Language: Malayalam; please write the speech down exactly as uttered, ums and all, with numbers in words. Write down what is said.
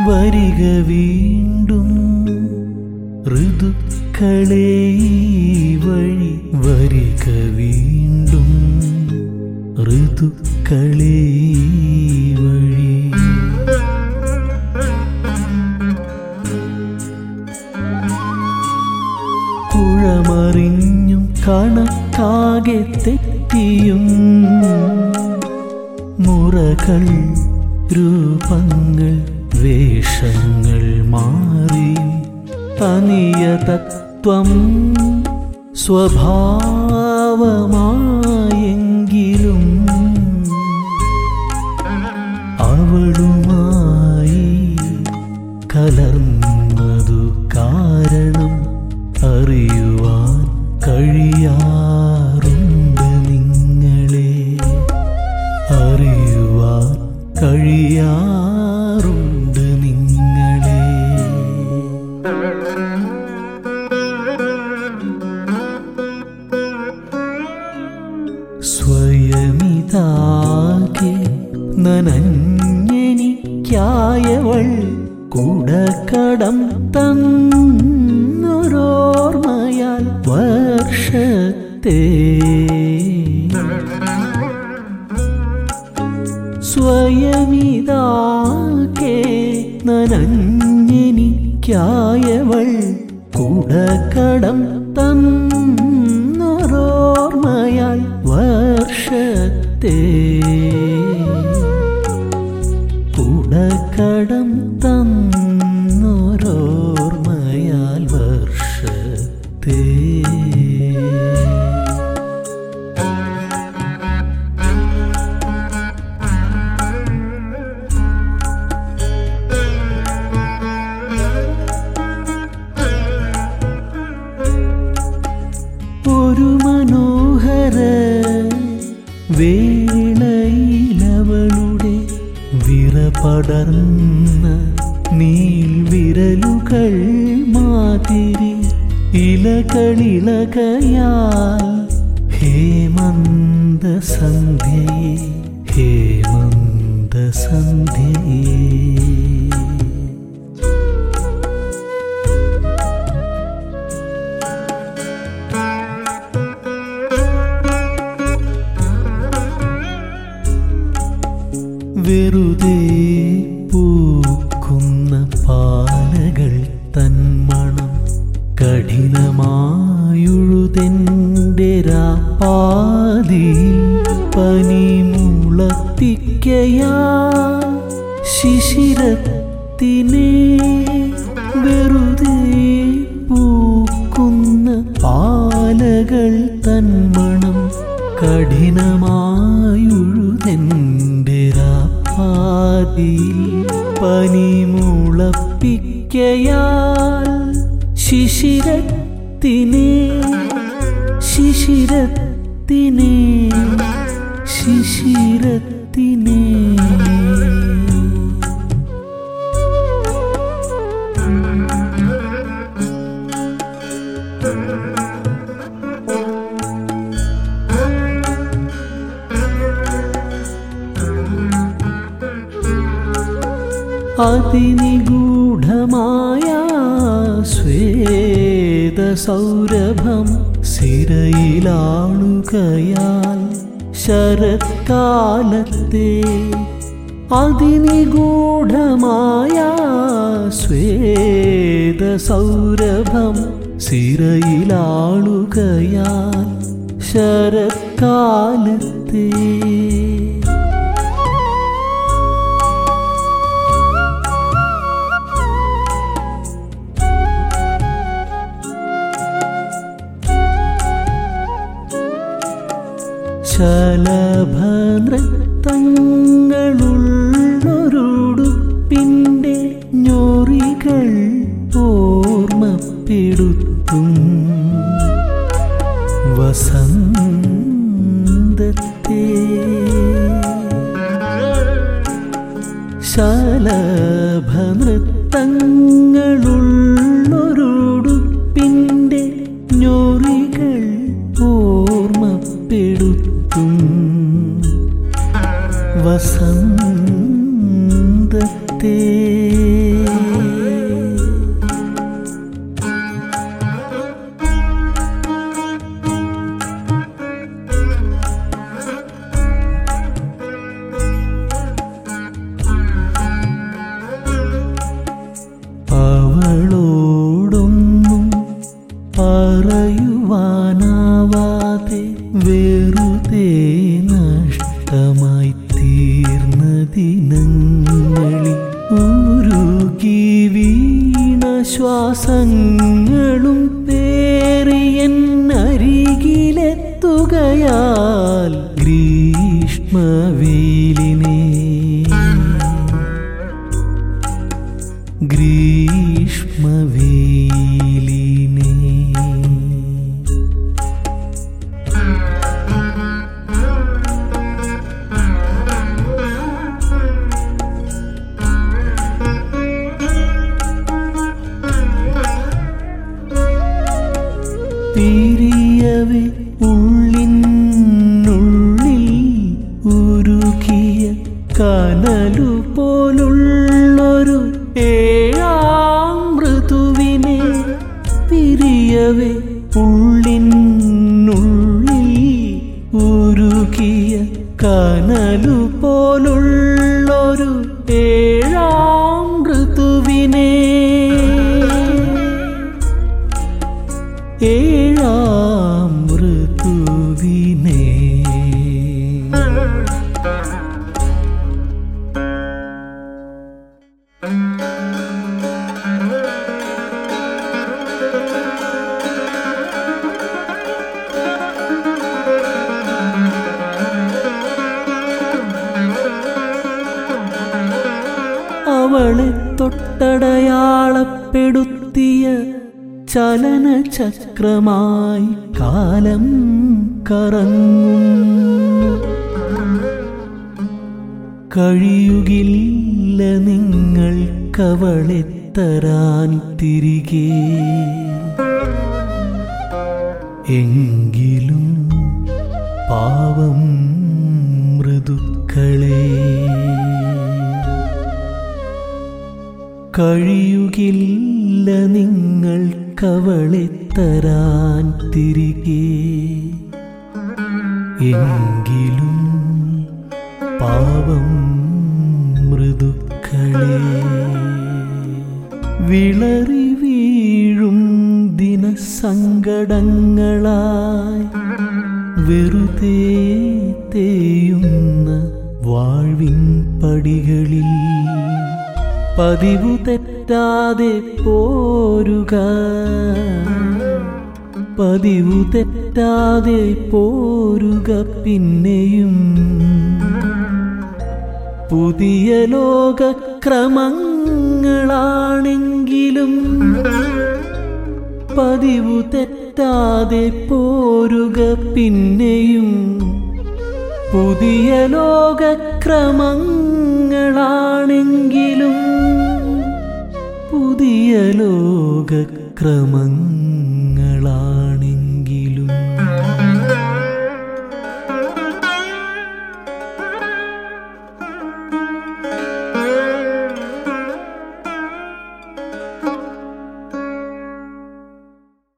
വരിക വീണ്ടും ഋതുക്കളേ വഴി വരിക വീണ്ടും ഋതുക്കളേ വഴി കുഴമറിഞ്ഞും കണക്കാകെ തെറ്റിയും മുറകൾ രൂപങ്ങൾ വേഷങ്ങൾ മാറി തനിയ തത്വം സ്വഭാവമായെങ്കിലും അവളുമായി കലർന്നതു കാരണം അറിയുവാൻ കഴിയാറുണ്ട് നിങ്ങളെ അറിയുവാൻ കഴിയാറുണ്ട് നിങ്ങളെ സ്വയമിതാകെ നനഞ്ഞെനിക്കായവൾ കുടക്കടം തന്നൊരോർമ്മയാൽ വർഷത്തെ സ്വയമിതാകെ നനഞ്ഞെനിക്കായവൾ കുടക്കടം തന്നൊരോർമ്മയാൽ വർഷത്തെ കുടക്കടം തന്നൊരോർമ്മയാൽ വർഷത്തെ ഒരു മനോഹര വേളയിലവളുടെ വിറപടർന്ന നീൽവിരലുകൾ മാതിരി ഇലകളിളകയാൽ ഹേമന്ത സന്ധ്യയെ ഹേമന്ത സന്ധ്യയെ വെറുതെ പൂക്കുന്ന പാലകൾ തന്മണം കഠിനമായുഴുതെൻ്റെ രാപ്പാതിയിൽ പനിമുളപ്പിക്കയാ ശിശിരത്തിനെ വെറുതെ പൂക്കുന്ന പാലകൾ തന്മണം കഠിനമായുഴുതെൻ്റെ രാപ്പാതിയിൽ പനിമുളപ്പിക്കയാൽ ശിശിരത്തിനെ ശിശിരത്തിനെ ശിശിരത്തിനെ അതിനിഗൂഢമായ ശ്വേതസൗരഭം സിരയിലാളുകയാൽ ശരത്കാലത്തെ അതിനിഗൂഢമായ ശ്വേതസൗരഭം സിരയിലാളുകയാൽ ശരത്കാലത്തെ ശലഭനൃത്തങ്ങളുള്ളൊരുടുപ്പിൻ്റെ ഞൊറികൾ ഓർമ്മപ്പെടുത്തും വസന്തത്തെ ശലഭനൃത്തങ്ങളുള്ളൊരുടുപ്പിൻ്റെ ഞൊറികൾ ഓർമ്മപ്പെടുത്തും വസന്തത്തെ മാസങ്ങളും പേറിയെന്നരികിലെത്തുകയാൽ ഗ്രീഷ്മവെയിലിനെ ഗ്രീഷ്മവെയിലിനെ പിരിയവേ ഉള്ളിനുള്ളിൽ ഉരുകിയ കനലു പോലുള്ളൊരു ഏഴാം ഋതുവിനെ പിരിയവേ ഉള്ളിനുള്ളിൽ ഉരുകിയ കനലു പോലുള്ളൊരു ഏഴാം ഋതുവിനെ ഏഴാം ഋതുവിനെ അവളെ തൊട്ടടയാളപ്പെടുത്തിയ ചലനചക്രമായി കാലം കറങ്ങുന്നു. കഴിയുകില്ല നിങ്ങൾക്കവളെ തരാൻ തിരികെ. എങ്കിലും പാവം മൃദുക്കളെ, കഴിയുകില്ല നിങ്ങൾക്കവളെ തരാൻ തിരികെ. എങ്കിലും പാവം മൃദുക്കളെ, വിളറി വീഴും ദിനസങ്കടങ്ങളായി വെറുതെ തേയുന്ന വാഴ്വിൻ പടികളിൽ പതിവു തെറ്റാതെ പോരുക, പതിവു തെറ്റാതെ പോരുക. പിന്നെയും പുതിയ ലോകക്രമങ്ങളാണെങ്കിലും പതിവു തെറ്റാതെ പോരുക. പിന്നെയും പുതിയ ലോകക്രമങ്ങളാണെങ്കിലും പുതിയ ലോകക്രമങ്ങൾ